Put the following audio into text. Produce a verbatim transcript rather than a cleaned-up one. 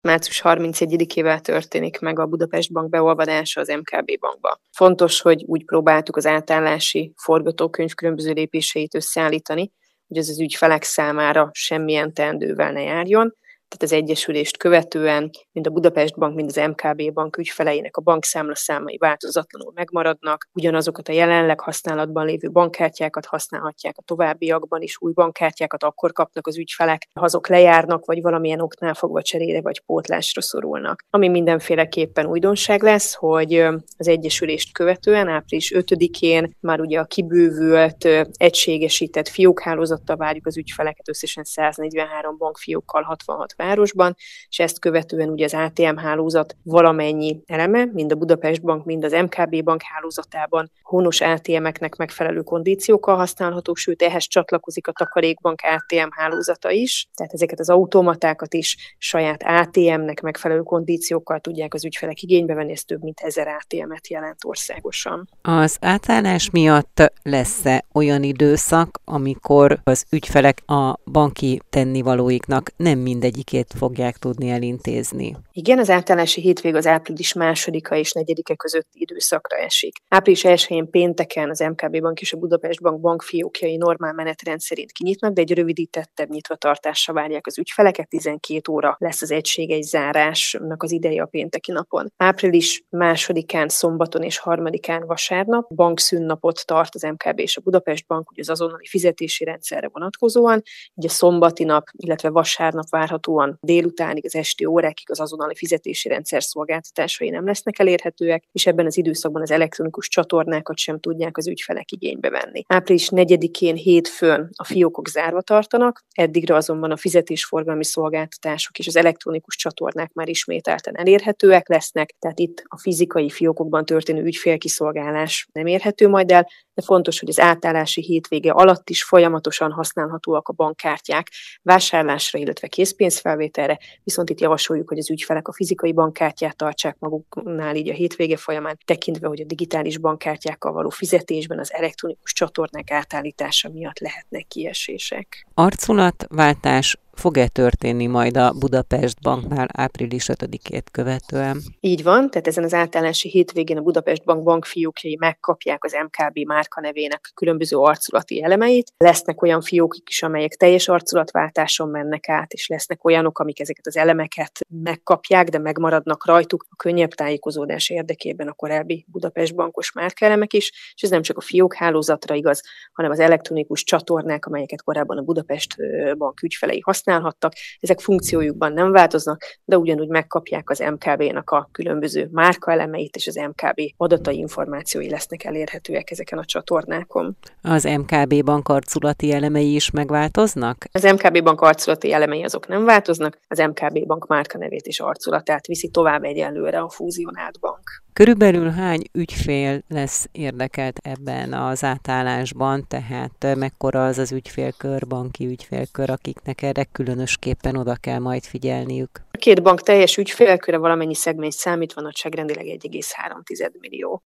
március harmincegyedikével történik meg a Budapest Bank beolvadása az em ká bé Bankba. Fontos, hogy úgy próbáltuk az átállási forgatókönyv különböző lépéseit összeállítani, hogy ez az ügyfelek számára semmilyen teendővel ne járjon. Tehát az egyesülést követően mind a Budapest Bank, mind az em ká bé Bank ügyfeleinek a bankszámla számai változatlanul megmaradnak, ugyanazokat a jelenleg használatban lévő bankkártyákat használhatják a továbbiakban is, új bankkártyákat akkor kapnak az ügyfelek, ha azok lejárnak, vagy valamilyen oknál fogva cserére vagy pótlásra szorulnak. Ami mindenféleképpen újdonság lesz, hogy az egyesülést követően április ötödikén már ugye a kibővült, egységesített fiókhálózattal várjuk az ügyfeleket, összesen száznegyvenhárom bankfiókkal hatvanhat városban, és ezt követően ugye az á té em hálózat valamennyi eleme, mind a Budapest Bank, mind az em ká bé Bank hálózatában honos á té emeknek megfelelő kondíciókkal használható, sőt ehhez csatlakozik a Takarékbank á té em hálózata is, tehát ezeket az automatákat is saját á té emnek megfelelő kondíciókkal tudják az ügyfelek igénybe venni, ez több mint ezer á té emet jelent országosan. Az átállás miatt lesz-e olyan időszak, amikor az ügyfelek a banki tennivalóiknak nem mindegyik fogják tudni elintézni? Igen, az átállási hétvég az április másodika és negyedike közötti időszakra esik. április elsején pénteken az em ká bé Bank és a Budapest Bank bankfiókjai normál menetrend szerint kinyitnak, de egy rövidítettebb nyitvatartásra várják az ügyfeleket, tizenkét óra lesz az egységes zárásnak az ideje a pénteki napon. április másodikán szombaton és harmadikán vasárnap bankszünnapot tart az em ká bé és a Budapest Bank, ugye az azonnali fizetési rendszerre vonatkozóan, így a szombati nap, illetve vasárnap várhatóan délutánig, az esti órákig az azonnali fizetési rendszer szolgáltatásai nem lesznek elérhetőek, és ebben az időszakban az elektronikus csatornákat sem tudják az ügyfelek igénybe venni. április negyedikén hétfőn a fiókok zárva tartanak, eddigre azonban a fizetésforgalmi szolgáltatások és az elektronikus csatornák már ismételten elérhetőek lesznek, tehát itt a fizikai fiókokban történő ügyfélkiszolgálás nem érhető majd el, de fontos, hogy az átállási hétvége alatt is folyamatosan használhatóak a bankkártyák vásárlásra, illetve készpénzfelvételre, viszont itt javasoljuk, hogy az ügyfelek a fizikai bankkártyát tartsák maguknál így a hétvége folyamán, tekintve, hogy a digitális bankkártyákkal való fizetésben az elektronikus csatornák átállítása miatt lehetnek kiesések. Arculatváltás fog-e történni majd a Budapest Banknál április ötödikét követően? Így van, tehát ezen az átállási hétvégén a Budapest Bank bankfiókjai megkapják az em ká bé márkanevének különböző arculati elemeit. Lesznek olyan fiókok is, amelyek teljes arculatváltáson mennek át, és lesznek olyanok, amik ezeket az elemeket megkapják, de megmaradnak rajtuk a könnyebb tájékozódás érdekében a korábbi Budapest Bankos márkaelemek is, és ez nem csak a fiókhálózatra igaz, hanem az elektronikus csatornák, amelyeket korábban a Budapest Bank ügyfelei használhattak, ezek funkciójukban nem változnak, de ugyanúgy megkapják az em ká bé-nak a különböző márkaelemeit, és az em ká bé adatai, információi lesznek elérhetőek ezeken a csatornákon. Az em ká bé Bank arculati elemei is megváltoznak? Az em ká bé Bank arculati elemei azok nem változnak, az em ká bé Bank márkanevét és arculatát viszi tovább egyelőre a fúzionált bank. Körülbelül hány ügyfél lesz érdekelt ebben az átállásban, tehát mekkora az az ügyfélkör, banki ügyfélkör, akiknek erre különösképpen oda kell majd figyelniük? A két bank teljes ügyfélköre valamennyi szegmény számítva nagyságrendileg egy egész három millió.